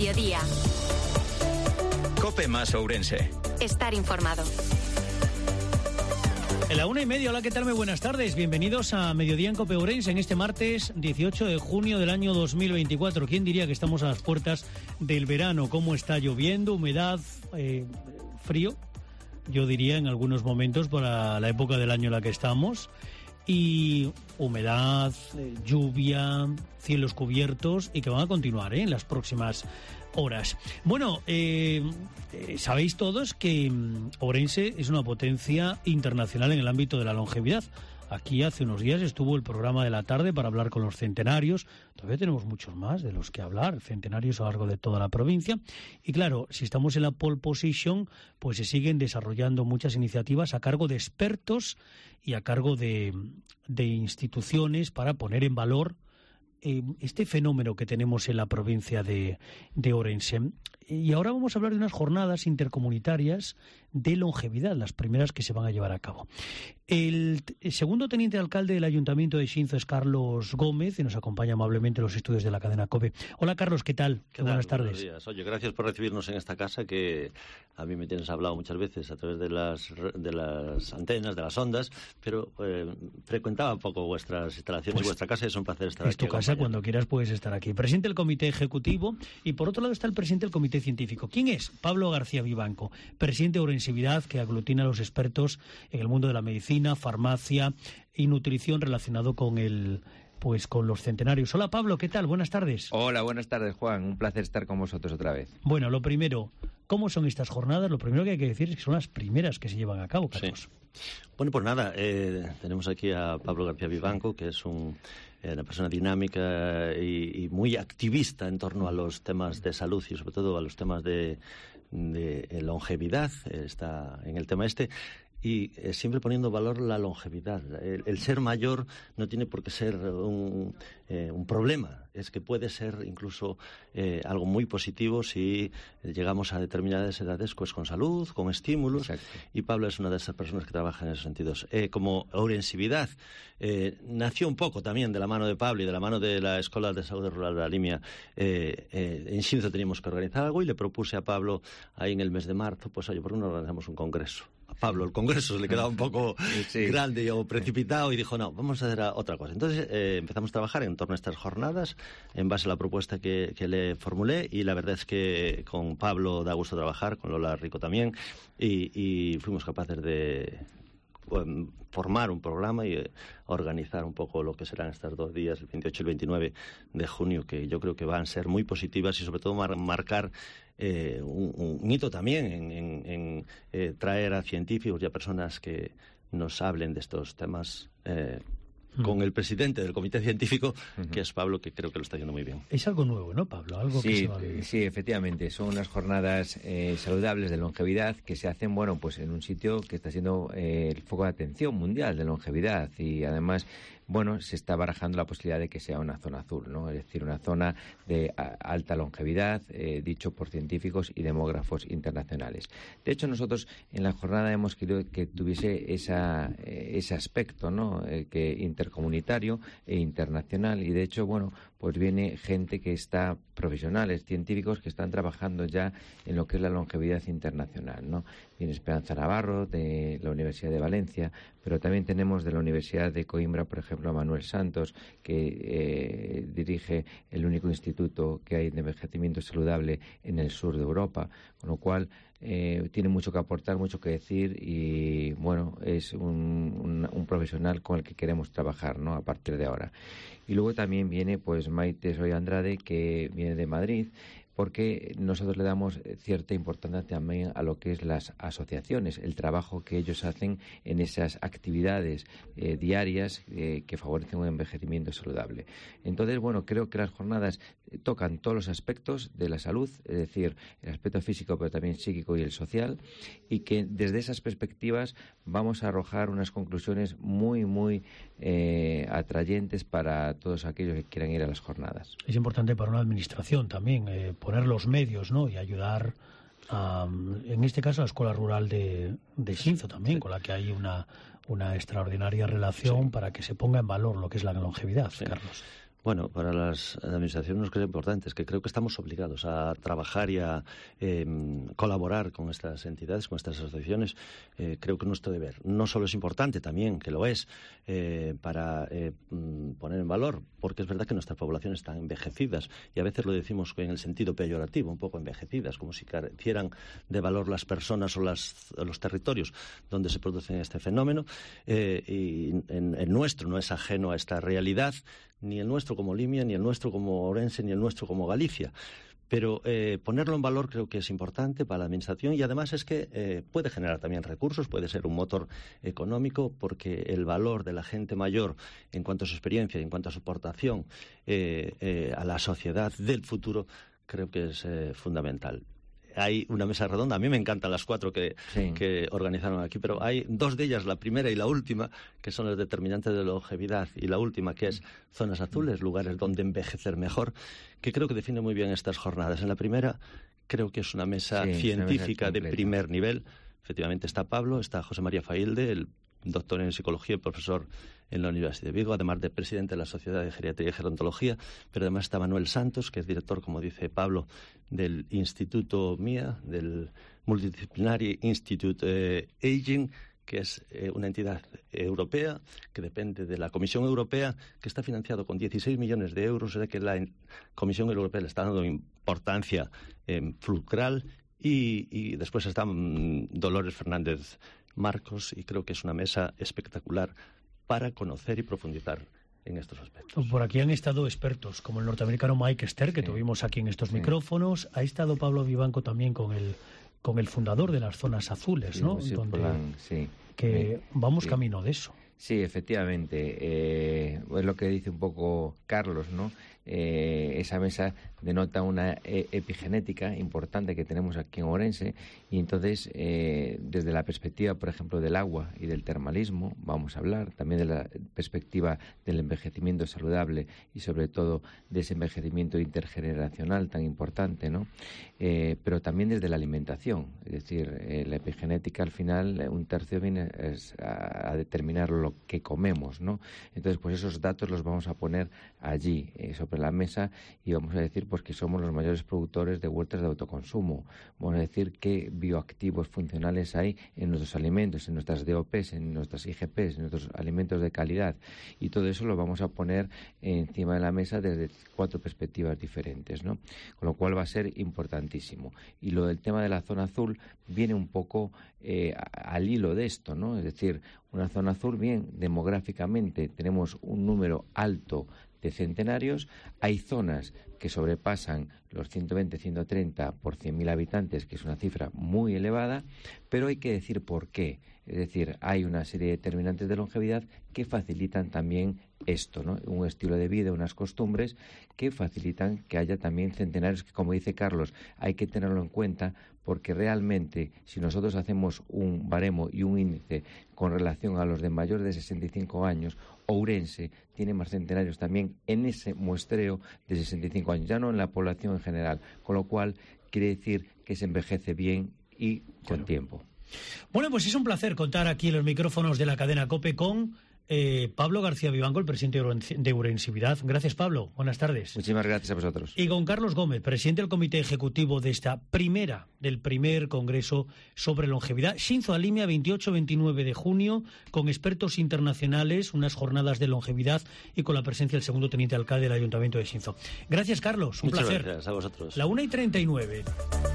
Mediodía. COPE más Ourense. Estar informado. En la 1:30, hola, ¿qué tal? Muy buenas tardes. Bienvenidos a Mediodía en COPE Ourense en este martes 18 de junio del año 2024. ¿Quién diría que estamos a las puertas del verano? ¿Cómo está lloviendo? ¿Humedad? ¿Frío? Yo diría en algunos momentos para la época del año en la que estamos. Y humedad, lluvia, cielos cubiertos y que van a continuar en las próximas horas. Bueno, sabéis todos que Ourense es una potencia internacional en el ámbito de la longevidad. Aquí hace unos días estuvo el programa de la tarde para hablar con los centenarios. Todavía tenemos muchos más de los que hablar, centenarios a lo largo de toda la provincia. Y claro, si estamos en la pole position, pues se siguen desarrollando muchas iniciativas a cargo de expertos y a cargo de instituciones para poner en valor este fenómeno que tenemos en la provincia de Ourense. Y ahora vamos a hablar de unas jornadas intercomunitarias de longevidad, las primeras que se van a llevar a cabo. El segundo teniente alcalde del Ayuntamiento de Xinzo es Carlos Gómez y nos acompaña amablemente en los estudios de la cadena COPE. Hola Carlos, ¿qué tal? Buenas tardes. Buenos días. Oye, gracias por recibirnos en esta casa que a mí me tienes hablado muchas veces a través de las antenas, de las ondas, pero frecuentaba un poco vuestras instalaciones y vuestra casa y es un placer estar aquí. Es tu casa, cuando quieras puedes estar aquí. Presidente del Comité Ejecutivo y por otro lado está el presidente del Comité Científico. ¿Quién es? Pablo García Vivanco, presidente de Ourensevidad, que aglutina a los expertos en el mundo de la medicina, farmacia y nutrición relacionado con con los centenarios. Hola Pablo, ¿qué tal? Buenas tardes. Hola, buenas tardes Juan, un placer estar con vosotros otra vez. Bueno, lo primero, ¿cómo son estas jornadas? Lo primero que hay que decir es que son las primeras que se llevan a cabo, Carlos. Sí. Bueno, pues nada, tenemos aquí a Pablo García Vivanco, que es una persona dinámica y muy activista en torno a los temas de salud y sobre todo a los temas de longevidad. Está en el tema y siempre poniendo valor la longevidad. El ser mayor no tiene por qué ser un problema, es que puede ser incluso algo muy positivo si llegamos a determinadas edades pues con salud, con estímulos. Exacto. Y Pablo es una de esas personas que trabaja en esos sentidos. Como Ourensevidad nació un poco también de la mano de Pablo y de la mano de la Escuela de Salud Rural de la Limia. En Xinzo teníamos que organizar algo y le propuse a Pablo ahí en el mes de marzo, pues oye, ¿por qué no organizamos un congreso? A Pablo el congreso se le quedaba un poco grande o precipitado y dijo, no, vamos a hacer otra cosa. Entonces empezamos a trabajar en torno a estas jornadas en base a la propuesta que le formulé y la verdad es que con Pablo da gusto trabajar, con Lola Rico también y fuimos capaces de formar un programa y organizar un poco lo que serán estos 2 días, el 28 y el 29 de junio, que yo creo que van a ser muy positivas y sobre todo marcar un hito también en traer a científicos y a personas que nos hablen de estos temas con el presidente del Comité Científico, que es Pablo, que creo que lo está haciendo muy bien. Es algo nuevo, ¿no, Pablo? Algo que se va a vivir. Sí, efectivamente. Son unas jornadas saludables de longevidad que se hacen, bueno, pues en un sitio que está siendo el foco de atención mundial de longevidad y además, bueno, se está barajando la posibilidad de que sea una zona azul, ¿no? Es decir, una zona de alta longevidad, dicho por científicos y demógrafos internacionales. De hecho, nosotros en la jornada hemos querido que tuviese ese aspecto, ¿no? Que intercomunitario e internacional y de hecho, bueno, pues viene gente que está, profesionales, científicos que están trabajando ya en lo que es la longevidad internacional, ¿no? Viene Esperanza Navarro de la Universidad de Valencia, pero también tenemos de la Universidad de Coimbra, por ejemplo, a Manuel Santos, que dirige el único instituto que hay de envejecimiento saludable en el sur de Europa, con lo cual tiene mucho que aportar, mucho que decir y, bueno, es un profesional con el que queremos trabajar, ¿no?, a partir de ahora. Y luego también viene, pues, Maite Soy Andrade, que viene de Madrid, porque nosotros le damos cierta importancia también a lo que es las asociaciones, el trabajo que ellos hacen en esas actividades diarias que favorecen un envejecimiento saludable. Entonces, bueno, creo que las jornadas tocan todos los aspectos de la salud, es decir, el aspecto físico, pero también psíquico y el social, y que desde esas perspectivas vamos a arrojar unas conclusiones muy, muy atrayentes para todos aquellos que quieran ir a las jornadas. Es importante para una administración también poner los medios, ¿no?, y ayudar a, en este caso, a la Escuela Rural de Xinzo también, con la que hay una extraordinaria relación para que se ponga en valor lo que es la longevidad, Carlos. Bueno, para las administraciones nos creo importante, es que creo que estamos obligados a trabajar y a colaborar con estas entidades, con estas asociaciones. Creo que nuestro deber no solo es importante, también que lo es, para poner en valor, porque es verdad que nuestras poblaciones están envejecidas y a veces lo decimos en el sentido peyorativo, un poco envejecidas, como si carecieran de valor las personas o los territorios donde se produce este fenómeno. Y el nuestro no es ajeno a esta realidad, ni el nuestro como Limia, ni el nuestro como Ourense, ni el nuestro como Galicia. Pero ponerlo en valor creo que es importante para la Administración y además es que puede generar también recursos, puede ser un motor económico, porque el valor de la gente mayor en cuanto a su experiencia y en cuanto a su aportación a la sociedad del futuro creo que es fundamental. Hay una mesa redonda, a mí me encantan las 4 que organizaron aquí, pero hay 2 de ellas, la primera y la última, que son las determinantes de longevidad, y la última, que es zonas azules, lugares donde envejecer mejor, que creo que define muy bien estas jornadas. En la primera creo que es una mesa científica de primer nivel. Efectivamente está Pablo, está José María Failde, el doctor en psicología y profesor en la Universidad de Vigo, además de presidente de la Sociedad de Geriatría y Gerontología, pero además está Manuel Santos, que es director, como dice Pablo, del Instituto MIA, del Multidisciplinary Institute Aging, que es una entidad europea que depende de la Comisión Europea, que está financiado con 16 millones de euros, o sea que la Comisión Europea le está dando importancia fulcral, y después está Dolores Fernández Marcos, y creo que es una mesa espectacular para conocer y profundizar en estos aspectos. Por aquí han estado expertos, como el norteamericano Mike Stern, que tuvimos aquí en estos micrófonos. Ha estado Pablo Vivanco también con el fundador de las zonas azules, ¿no? Vamos camino de eso. Sí, efectivamente. Es lo que dice un poco Carlos, ¿no? Esa mesa denota una epigenética importante que tenemos aquí en Ourense, y entonces desde la perspectiva, por ejemplo, del agua y del termalismo vamos a hablar, también de la perspectiva del envejecimiento saludable y sobre todo de ese envejecimiento intergeneracional tan importante, ¿no? Pero también desde la alimentación, es decir, la epigenética al final un tercio viene a determinar lo que comemos, ¿no? Entonces pues esos datos los vamos a poner allí sobre la mesa, y vamos a decir pues que somos los mayores productores de huertas de autoconsumo. Vamos a decir qué bioactivos funcionales hay en nuestros alimentos, en nuestras DOPs, en nuestras IGPs, en nuestros alimentos de calidad, y todo eso lo vamos a poner encima de la mesa desde 4 perspectivas diferentes, ¿no? Con lo cual va a ser importantísimo. Y lo del tema de la zona azul viene un poco al hilo de esto, ¿no? Es decir, una zona azul, bien, demográficamente tenemos un número alto de centenarios, hay zonas que sobrepasan los 120, 130 por 100.000 habitantes, que es una cifra muy elevada, pero hay que decir por qué. Es decir, hay una serie de determinantes de longevidad que facilitan también esto, ¿no? Un estilo de vida, unas costumbres que facilitan que haya también centenarios, que, como dice Carlos, hay que tenerlo en cuenta, porque realmente si nosotros hacemos un baremo y un índice con relación a los de mayores de 65 años, Ourense tiene más centenarios también en ese muestreo de 65 años, ya no en la población en general, con lo cual quiere decir que se envejece bien y con tiempo. Bueno, pues es un placer contar aquí en los micrófonos de la cadena COPE con Pablo García Vivanco, el presidente de Ourensividad. Gracias, Pablo. Buenas tardes. Muchísimas gracias a vosotros. Y con Carlos Gómez, presidente del comité ejecutivo de del primer congreso sobre longevidad. Xinzo Alimia, 28-29 de junio, con expertos internacionales, unas jornadas de longevidad, y con la presencia del segundo teniente alcalde del Ayuntamiento de Xinzo. Gracias, Carlos. Un placer. Gracias a vosotros. La 1:39.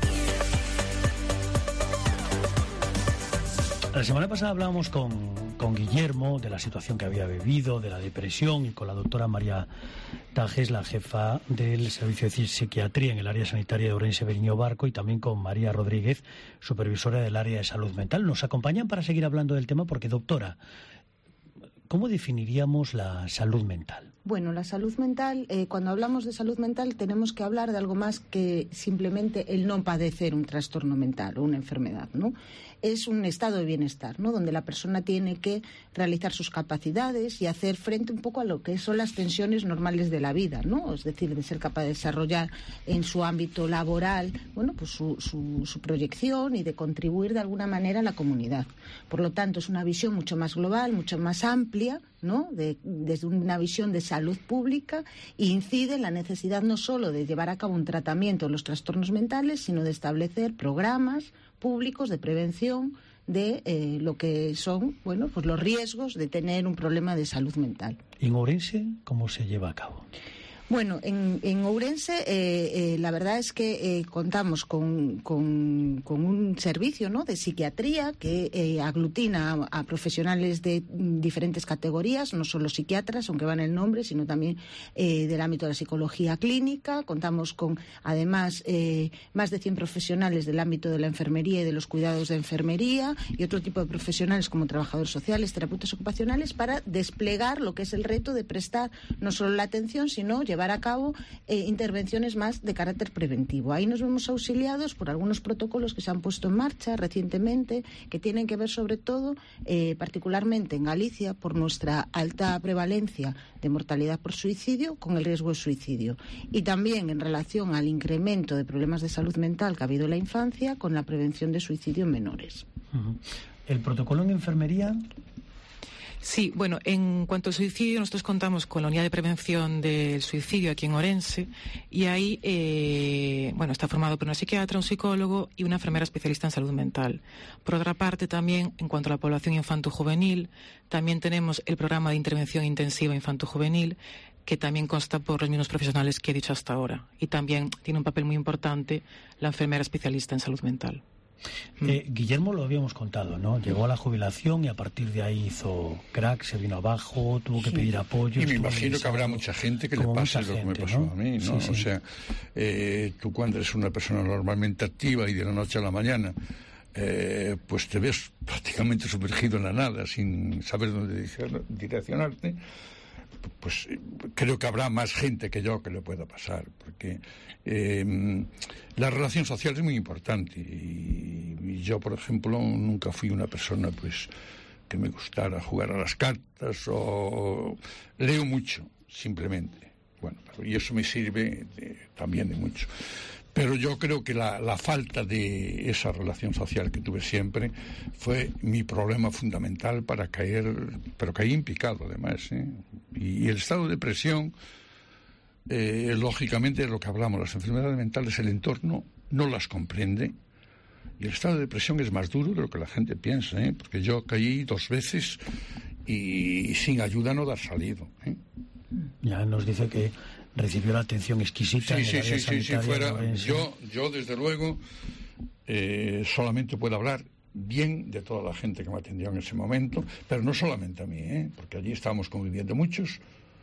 La semana pasada hablábamos con Guillermo de la situación que había vivido, de la depresión, y con la doctora María Tajes, la jefa del Servicio de Psiquiatría en el área sanitaria de Ourense Beriño Barco, y también con María Rodríguez, supervisora del área de salud mental. Nos acompañan para seguir hablando del tema porque, doctora, ¿cómo definiríamos la salud mental? Bueno, la salud mental, cuando hablamos de salud mental tenemos que hablar de algo más que simplemente el no padecer un trastorno mental o una enfermedad, ¿no? es un estado de bienestar, ¿no? Donde la persona tiene que realizar sus capacidades y hacer frente un poco a lo que son las tensiones normales de la vida, ¿no? Es decir, de ser capaz de desarrollar en su ámbito laboral, bueno, pues su proyección y de contribuir de alguna manera a la comunidad. Por lo tanto, es una visión mucho más global, mucho más amplia, ¿no? Desde una visión de salud pública, e incide en la necesidad no solo de llevar a cabo un tratamiento de los trastornos mentales, sino de establecer programas públicos de prevención de lo que son, bueno, pues los riesgos de tener un problema de salud mental. ¿Y en Ourense cómo se lleva a cabo? Bueno, en Ourense la verdad es que contamos con un servicio, ¿no?, de psiquiatría que aglutina a profesionales de diferentes categorías, no solo psiquiatras, aunque van el nombre, sino también del ámbito de la psicología clínica. Contamos con, además, más de 100 profesionales del ámbito de la enfermería y de los cuidados de enfermería y otro tipo de profesionales como trabajadores sociales, terapeutas ocupacionales, para desplegar lo que es el reto de prestar no solo la atención, sino llevar a cabo intervenciones más de carácter preventivo. Ahí nos vemos auxiliados por algunos protocolos que se han puesto en marcha recientemente, que tienen que ver sobre todo, particularmente en Galicia, por nuestra alta prevalencia de mortalidad por suicidio, con el riesgo de suicidio. Y también en relación al incremento de problemas de salud mental que ha habido en la infancia, con la prevención de suicidio en menores. ¿El protocolo en enfermería? Sí, bueno, en cuanto al suicidio, nosotros contamos con la unidad de prevención del suicidio aquí en Ourense, y ahí, está formado por una psiquiatra, un psicólogo y una enfermera especialista en salud mental. Por otra parte, también, en cuanto a la población infanto-juvenil, también tenemos el programa de intervención intensiva infanto-juvenil, que también consta por los mismos profesionales que he dicho hasta ahora. Y también tiene un papel muy importante la enfermera especialista en salud mental. Guillermo lo habíamos contado, ¿no? Llegó a la jubilación y a partir de ahí hizo crack, se vino abajo, tuvo que pedir apoyo. Y me imagino que habrá mucha gente que le pase lo que me pasó, ¿no?, a mí, ¿no? Sí. O sea, tú cuando eres una persona normalmente activa y de la noche a la mañana, pues te ves prácticamente sumergido en la nada, sin saber dónde direccionarte. Pues creo que habrá más gente que yo que le pueda pasar, porque la relación social es muy importante y yo, por ejemplo, nunca fui una persona pues que me gustara jugar a las cartas, o leo mucho, simplemente. Bueno, y eso me sirve también de mucho. Pero yo creo que la falta de esa relación social que tuve siempre fue mi problema fundamental para caer, pero caí en picado además, ¿eh? Y el estado de depresión, lógicamente es lo que hablamos, las enfermedades mentales, el entorno no las comprende, y el estado de depresión es más duro de lo que la gente piensa, ¿eh? Porque yo caí 2 veces y sin ayuda no da salido, ¿eh? Ya nos dice que recibió la atención exquisita. Sí, fuera. Yo desde luego solamente puedo hablar bien de toda la gente que me atendió en ese momento, pero no solamente a mí, porque allí estábamos conviviendo muchos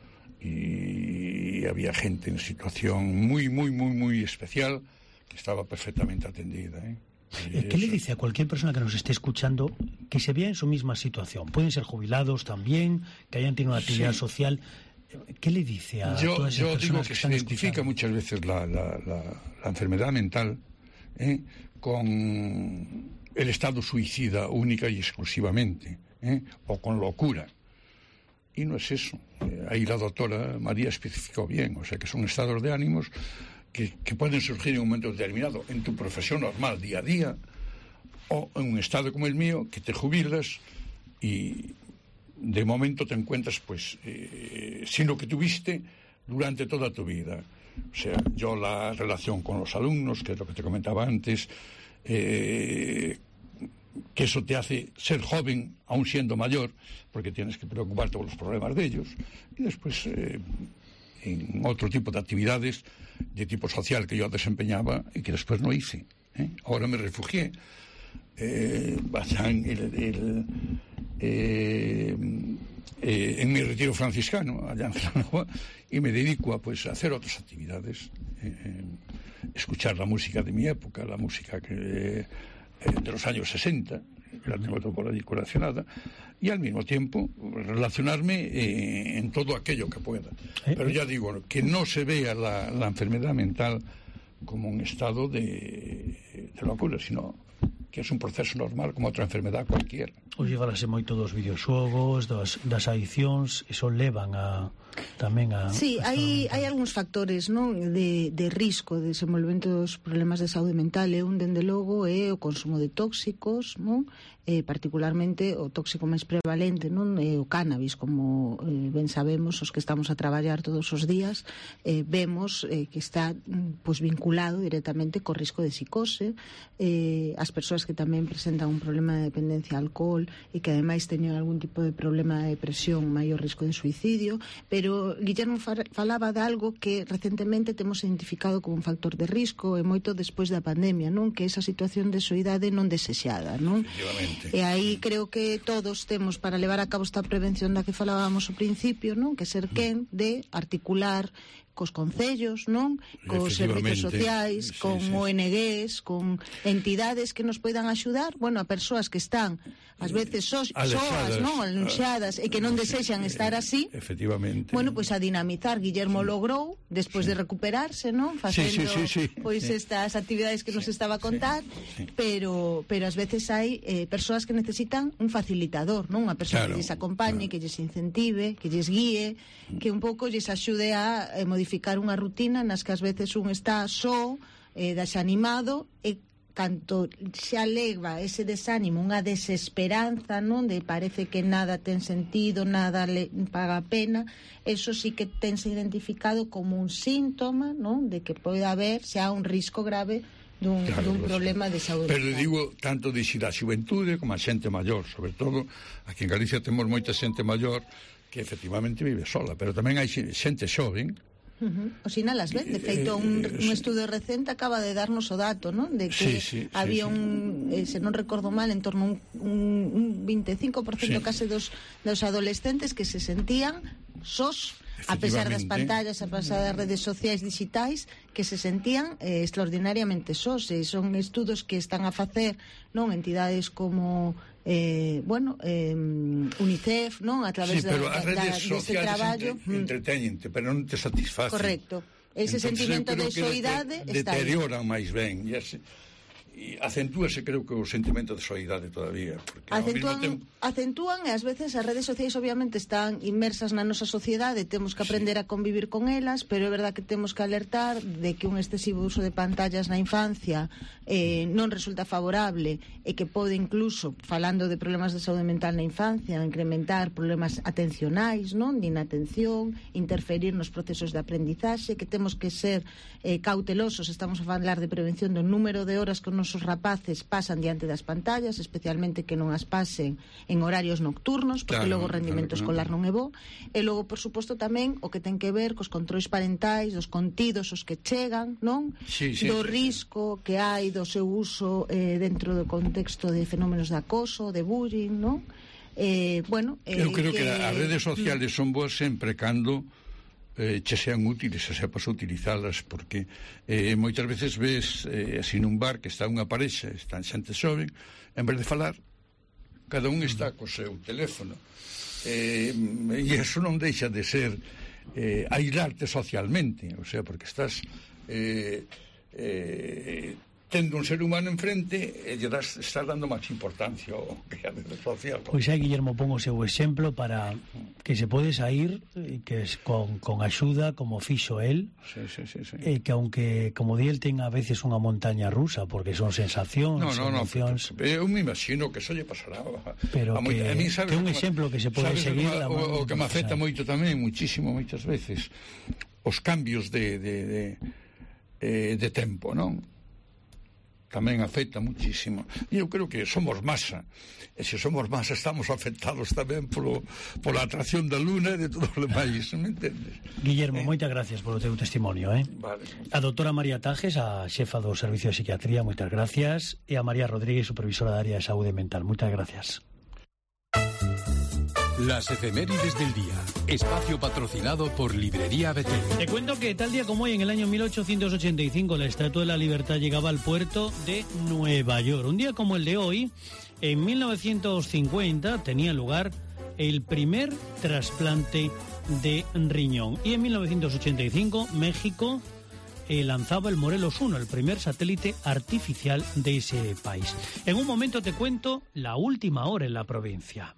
y había gente en situación muy, muy, muy, muy especial que estaba perfectamente atendida, ¿eh? ¿Qué le dice a cualquier persona que nos esté escuchando que se vea en su misma situación? Pueden ser jubilados también, que hayan tenido una actividad social. ¿Qué le dice a todas esas personas digo que se identifica escuchando? Muchas veces la enfermedad mental con el estado suicida única y exclusivamente, o con locura. Y no es eso. Ahí la doctora María especificó bien, o sea que son estados de ánimos que pueden surgir en un momento determinado en tu profesión normal, día a día, o en un estado como el mío, que te jubilas y de momento te encuentras pues sin lo que tuviste durante toda tu vida. O sea, yo la relación con los alumnos, que es lo que te comentaba antes, que eso te hace ser joven aún siendo mayor, porque tienes que preocuparte por los problemas de ellos, y después en otro tipo de actividades de tipo social que yo desempeñaba y que después no hice, Ahora me refugié en mi retiro franciscano allá en Celanova, y me dedico a pues a hacer otras actividades, escuchar la música de mi época, la música de los años 60, que la tengo por allí coleccionada, y al mismo tiempo relacionarme en todo aquello que pueda. Pero ya digo, que no se vea la enfermedad mental como un estado de locura, sino que é un proceso normal como outra enfermedade cualquiera. Hoxe falase moito dos videoxogos, das adiccións, iso levan tamén a... Sí, hai algúns factores, non, de risco de desenvolvemento dos problemas de saúde mental, e un, dende logo, é o consumo de tóxicos, non? Particularmente o tóxico máis prevalente, non, é o cannabis, como ben sabemos, os que estamos a traballar todos os días, vemos que está vinculado directamente co risco de psicose, as persoas que tamén presentan un problema de dependencia ao alcohol e que ademais teñen algún tipo de problema de depresión, maior risco de suicidio. Pero Guillermo falaba de algo que recentemente temos identificado como un factor de risco, e moito despois da pandemia, non, que é esa situación de soidade non desexada, non? E aí creo que todos temos, para levar a cabo esta prevención da que falábamos ao principio, non, que ser quen de articular cos concellos, non? Cos servizos sociais, con ONGs, con entidades que nos poidan axudar, bueno, a persoas que están ás veces soas, non, anunciadas e que non desexan estar así. Efectivamente. Bueno, pois a dinamizar. Guillermo logrou, despois de recuperarse, non? Facendo pois estas actividades que nos estaba a contar, pero ás veces hai persoas que necesitan un facilitador, non? Unha persoa que lles acompañe, que lles incentive, que lles guíe, que un pouco lles axude a modificar unha rutina nas que ás veces un está só, desanimado, e canto xa leva ese desánimo, unha desesperanza, non, de parece que nada ten sentido, nada le paga a pena, eso sí que tense identificado como un síntoma, non, de que pode haber xa un risco grave dun problema de saúde. Pero digo, tanto dixi da xuventude como a xente maior, sobre todo aquí en Galicia temos moita xente maior que efectivamente vive sola, pero tamén hai xente xoven. O sinalas ben, de feito un estudo recente acaba de darnos o dato, non? De que había un, se non recordo mal, en torno a un 25% case dos adolescentes que se sentían sós, a pesar das pantallas, a pesar das redes sociais digitais, que se sentían extraordinariamente sós. E son estudos que están a facer, non, entidades como UNICEF, non, a través deste traballo. Entreteñente, pero non te satisface. Correcto. Ese sentimento de soidade está aí. Deterioran máis ben. E acentúase, creo que o sentimento de soidade todavía, porque acentúan, e ás veces as redes sociais obviamente están inmersas na nosa sociedade, temos que aprender a convivir con elas, pero é verdad que temos que alertar de que un excesivo uso de pantallas na infancia non resulta favorable, e que pode incluso, falando de problemas de saúde mental na infancia, incrementar problemas atencionais, non, de inatención, interferir nos procesos de aprendizaxe, que temos que ser cautelosos. Estamos a falar de prevención do número de horas que os rapaces pasan diante das pantallas, especialmente que non as pasen en horarios nocturnos, porque logo o rendimento escolar non é bo. E logo, por suposto, tamén o que ten que ver cos controis parentais, dos contidos os que chegan, non? Do risco que hai do seu uso dentro do contexto de fenómenos de acoso, de bullying, non? Eu creo que as redes sociales son boas sempre cando che sean útiles, se sepas utilizalas, porque moitas veces ves así nun bar que está unha parexa, están xente xoven, en vez de falar, cada un está co seu teléfono, e iso non deixa de ser aislarte socialmente, o sea, porque estás tendo un ser humano enfrente e lle estás dando máis importancia ao que a rede social. Pois aí, Guillermo, pon o seu exemplo para que se pode sair, que es con axuda, como fixo él, que aunque, como di él, ten a veces unha montaña rusa, porque son sensacións, emocións... Eu me imagino que eso lle pasará. Pero que é un exemplo que se pode seguir. O que me afecta moito tamén, muchísimo, moitas veces, os cambios de tempo, non? Tamén afecta muchísimo. E eu creo que somos masa, e se somos masa estamos afectados tamén pola atracción da luna e de todo o demais, me entendes? Guillermo, moitas gracias polo teu testimonio. Vale. A doutora María Tajes, a xefa do Servicio de Psiquiatría, moitas gracias, e a María Rodríguez, supervisora da área de saúde mental, moitas gracias. Las efemérides del día. Espacio patrocinado por Librería Betel. Te cuento que tal día como hoy, en el año 1885, la Estatua de la Libertad llegaba al puerto de Nueva York. Un día como el de hoy, en 1950, tenía lugar el primer trasplante de riñón. Y en 1985, México lanzaba el Morelos 1, el primer satélite artificial de ese país. En un momento te cuento la última hora en la provincia.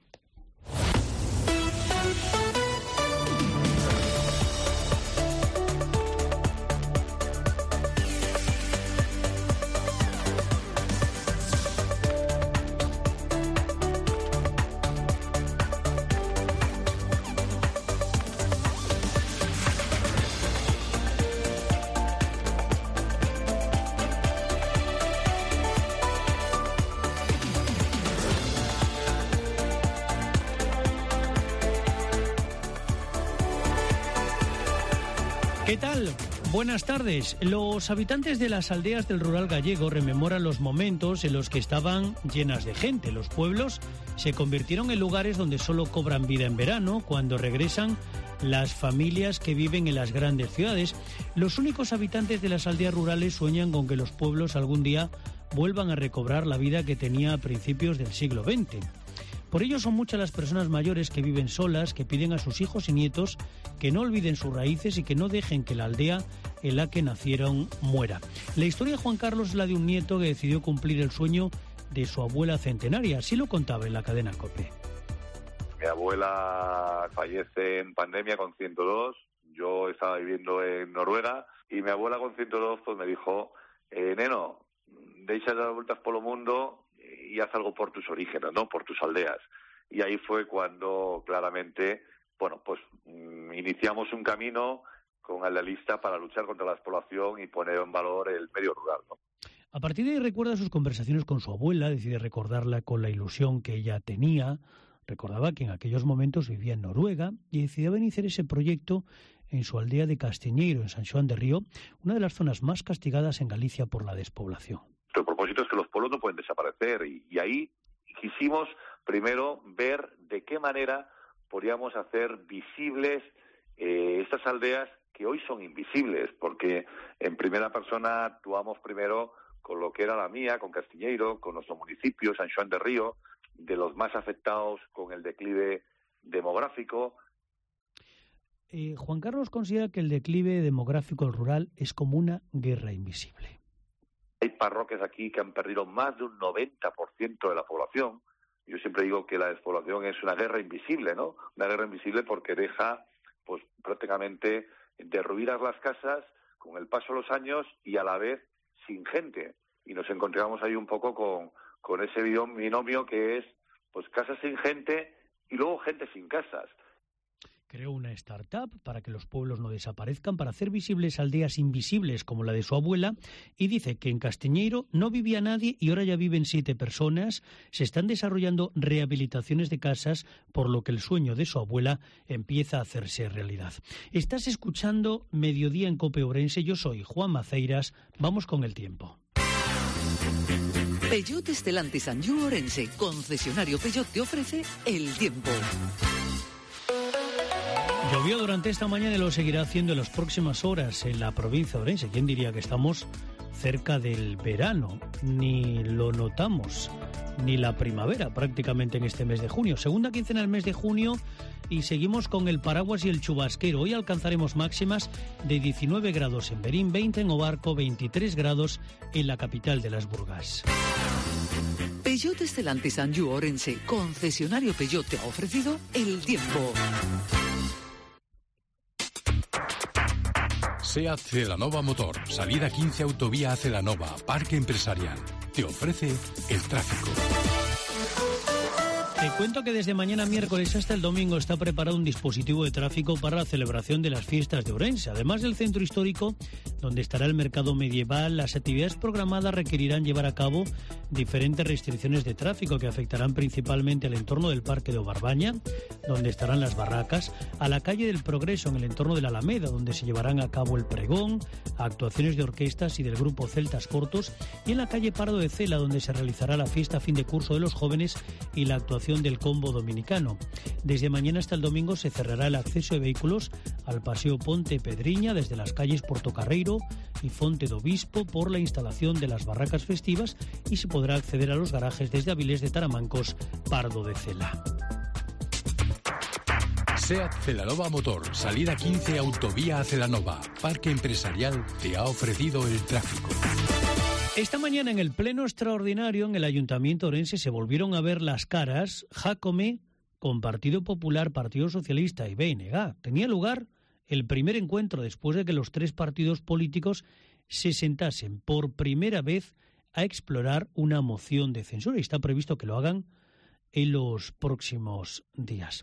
¿Qué tal? Buenas tardes. Los habitantes de las aldeas del rural gallego rememoran los momentos en los que estaban llenas de gente. Los pueblos se convirtieron en lugares donde solo cobran vida en verano, cuando regresan las familias que viven en las grandes ciudades. Los únicos habitantes de las aldeas rurales sueñan con que los pueblos algún día vuelvan a recobrar la vida que tenía a principios del siglo XX. Por ello son muchas las personas mayores que viven solas, que piden a sus hijos y nietos que no olviden sus raíces y que no dejen que la aldea en la que nacieron muera. La historia de Juan Carlos es la de un nieto que decidió cumplir el sueño de su abuela centenaria. Así lo contaba en la cadena COPE. Mi abuela fallece en pandemia con 102. Yo estaba viviendo en Noruega y mi abuela con 102 pues me dijo, neno, deixa de dar vueltas por el mundo y haz algo por tus orígenes, ¿no? Por tus aldeas. Y ahí fue cuando claramente, bueno, pues iniciamos un camino con la lista para luchar contra la despoblación y poner en valor el medio rural, ¿no? A partir de ahí recuerda sus conversaciones con su abuela, decide recordarla con la ilusión que ella tenía. Recordaba que en aquellos momentos vivía en Noruega y decidió iniciar ese proyecto en su aldea de Castiñeiro, en San Xoán de Río, una de las zonas más castigadas en Galicia por la despoblación. El propósito es que los pueblos no pueden desaparecer y ahí quisimos primero ver de qué manera podríamos hacer visibles estas aldeas que hoy son invisibles, porque en primera persona actuamos primero con lo que era la mía, con Castiñeiro, con nuestro municipio, San Xoán de Río, de los más afectados con el declive demográfico. Juan Carlos considera que el declive demográfico rural es como una guerra invisible. Hay parroquias aquí que han perdido más de un 90% de la población. Yo siempre digo que la despoblación es una guerra invisible, ¿no? Una guerra invisible porque deja, pues, prácticamente derruidas las casas con el paso de los años y a la vez sin gente. Y nos encontramos ahí un poco con ese binomio que es, pues, casas sin gente y luego gente sin casas. Creó una startup para que los pueblos no desaparezcan, para hacer visibles aldeas invisibles como la de su abuela, y dice que en Castiñeiro no vivía nadie y ahora ya viven 7 personas. Se están desarrollando rehabilitaciones de casas, por lo que el sueño de su abuela empieza a hacerse realidad. Estás escuchando Mediodía en COPE Ourense. Yo soy Juan Maceiras. Vamos con el tiempo. Peugeot Stellantis Anjou Ourense, concesionario Peugeot, te ofrece el tiempo. Llovió durante esta mañana y lo seguirá haciendo en las próximas horas en la provincia de Ourense. ¿Quién diría que estamos cerca del verano? Ni lo notamos, ni la primavera prácticamente en este mes de junio. Segunda quincena del mes de junio y seguimos con el paraguas y el chubasquero. Hoy alcanzaremos máximas de 19 grados en Berín, 20 en Obarco, 23 grados en la capital de las Burgas. Peugeot Stellantis Anjou Ourense, concesionario Peugeot, te ha ofrecido el tiempo. SEAT Celanova Motor, salida 15 Autovía a Celanova, Parque Empresarial. Te ofrece el tráfico. Te cuento que desde mañana miércoles hasta el domingo está preparado un dispositivo de tráfico para la celebración de las fiestas de Ourense. Además del centro histórico, donde estará el mercado medieval, las actividades programadas requerirán llevar a cabo diferentes restricciones de tráfico que afectarán principalmente al entorno del Parque de Obarbaña, donde estarán las barracas, a la calle del Progreso en el entorno de la Alameda, donde se llevarán a cabo el pregón, actuaciones de orquestas y del grupo Celtas Cortos, y en la calle Pardo de Cela, donde se realizará la fiesta fin de curso de los jóvenes y la actuación del combo dominicano. Desde mañana hasta el domingo se cerrará el acceso de vehículos al Paseo Ponte Pedriña desde las calles Portocarreiro y Fonte do Obispo por la instalación de las barracas festivas, y se podrá acceder a los garajes desde Avilés de Taramancos, Pardo de Cela. SEAT Celanova Motor, salida 15 Autovía a Celanova. Parque Empresarial te ha ofrecido el tráfico. Esta mañana en el pleno extraordinario en el Ayuntamiento de Orense se volvieron a ver las caras Jácome con Partido Popular, Partido Socialista y BNG. Tenía lugar el primer encuentro después de que los tres partidos políticos se sentasen por primera vez a explorar una moción de censura y está previsto que lo hagan en los próximos días.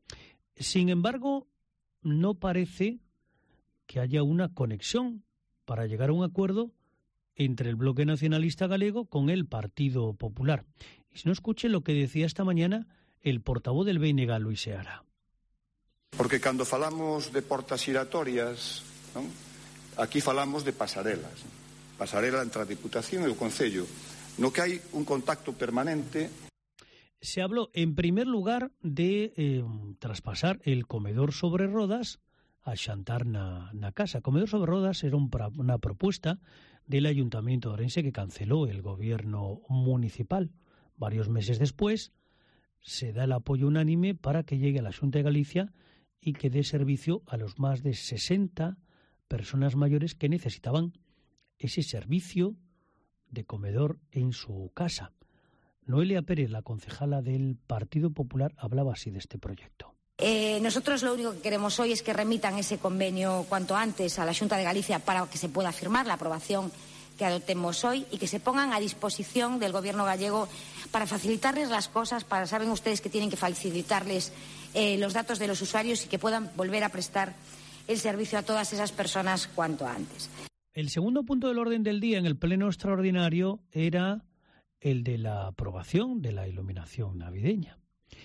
Sin embargo, no parece que haya una conexión para llegar a un acuerdo entre el Bloque Nacionalista Galego con el Partido Popular. Y si no, escuche lo que decía esta mañana el portavoz del BNG, Luis Seara. Porque cando falamos de portas giratorias, non? Aquí falamos de pasarelas. Pasarela entre a Diputación e o Concello, no que hai un contacto permanente. Se habló, en primer lugar, de traspasar el comedor sobre rodas a xantar na casa. Comedor sobre rodas era una propuesta del Ayuntamiento de Orense que canceló el gobierno municipal. Varios meses después se da el apoyo unánime para que llegue a la Xunta de Galicia y que dé servicio a los más de 60 personas mayores que necesitaban ese servicio de comedor en su casa. Noelia Pérez, la concejala del Partido Popular, hablaba así de este proyecto. Nosotros lo único que queremos hoy es que remitan ese convenio cuanto antes a la Xunta de Galicia para que se pueda firmar la aprobación que adoptemos hoy y que se pongan a disposición del Gobierno gallego para facilitarles las cosas, saben ustedes que tienen que facilitarles los datos de los usuarios y que puedan volver a prestar el servicio a todas esas personas cuanto antes. El segundo punto del orden del día en el pleno extraordinario era el de la aprobación de la iluminación navideña.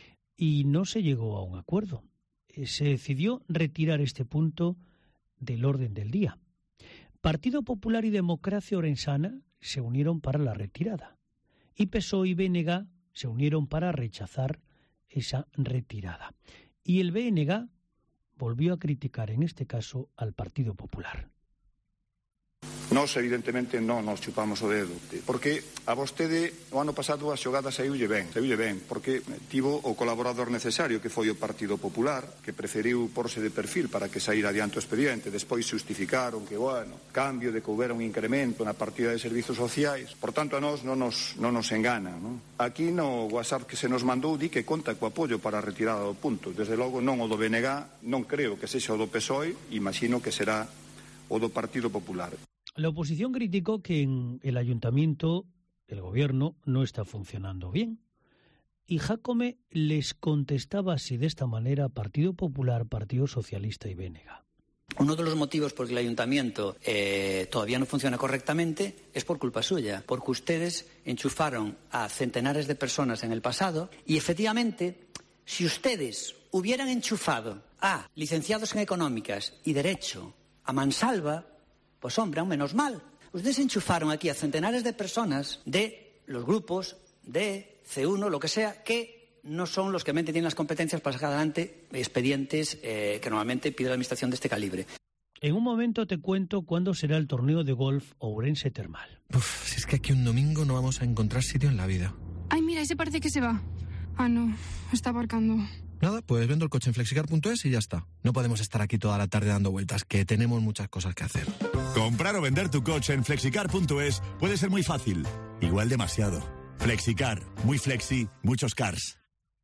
Y no se llegó a un acuerdo. Se decidió retirar este punto del orden del día. Partido Popular y Democracia Orensana se unieron para la retirada. Y PSOE y BNG se unieron para rechazar esa retirada. Y el BNG volvió a criticar, en este caso, al Partido Popular. Nós, evidentemente, non nos chupamos o dedo, porque a vostede o ano pasado a xogada saíulle ben, porque tivo o colaborador necesario que foi o Partido Popular, que preferiu porse de perfil para que saíra adiante o expediente, despois justificaron que, cambio de que houbera un incremento na partida de servizos sociais, por tanto a nós non nos engana, non? Aquí no WhatsApp que se nos mandou di que conta co apoio para a retirada do punto, desde logo non o do BNG, non creo que sexa o do PSOE, imagino que será o do Partido Popular. La oposición criticó que en el ayuntamiento el gobierno no está funcionando bien. Y Jácome les contestaba así de esta manera Partido Popular, Partido Socialista y BNG. Uno de los motivos por el que el ayuntamiento todavía no funciona correctamente es por culpa suya, porque ustedes enchufaron a centenares de personas en el pasado y efectivamente, si ustedes hubieran enchufado a licenciados en económicas y derecho a mansalva, pues hombre, aún menos mal. Ustedes enchufaron aquí a centenares de personas de los grupos de C1, lo que sea, que no son los que realmente tienen las competencias para sacar adelante expedientes que normalmente pide la administración de este calibre. En un momento te cuento cuándo será el torneo de golf Ourense Termal. Si es que aquí un domingo no vamos a encontrar sitio en la vida. Ay, mira, ese parece que se va. Ah, no, está aparcando. Nada, pues vendo el coche en flexicar.es y ya está. No podemos estar aquí toda la tarde dando vueltas, que tenemos muchas cosas que hacer. Comprar o vender tu coche en flexicar.es puede ser muy fácil, igual demasiado. Flexicar, muy flexi, muchos cars.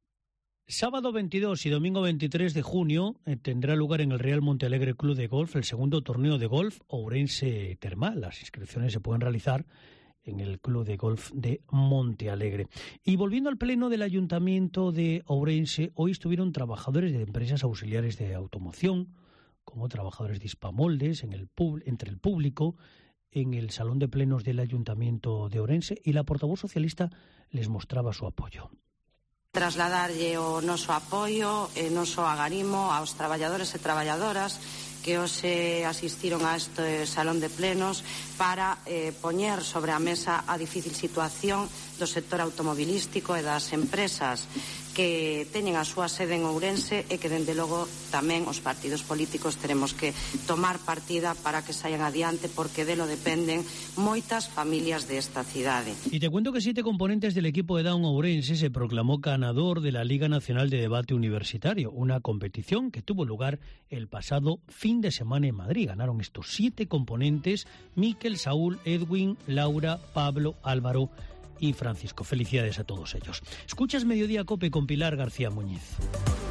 Sábado 22 y domingo 23 de junio tendrá lugar en el Real Montealegre Club de Golf el segundo torneo de golf Ourense Termal. Las inscripciones se pueden realizar en el Club de Golf de Montealegre. Y volviendo al pleno del Ayuntamiento de Ourense, hoy estuvieron trabajadores de empresas auxiliares de automoción, como trabajadores de Hispamoldes, entre el público, en el Salón de Plenos del Ayuntamiento de Ourense, y la portavoz socialista les mostraba su apoyo. Trasladarlle o noso apoio e noso agarimo aos traballadores e traballadoras que hoxe asistiron a este salón de plenos para poñer sobre a mesa a difícil situación do sector automobilístico e das empresas que teñen a súa sede en Ourense e que, dende logo, tamén os partidos políticos teremos que tomar partida para que saian adiante, porque delo dependen moitas familias desta cidade. Y te cuento que 7 componentes del equipo de Down Ourense se proclamó ganador de la Liga Nacional de Debate Universitario, una competición que tuvo lugar el pasado fin de semana en Madrid. Ganaron estos 7 componentes: Miquel, Saúl, Edwin, Laura, Pablo, Álvaro y Francisco. Felicidades a todos ellos. Escuchas Mediodía Cope con Pilar García Muñiz.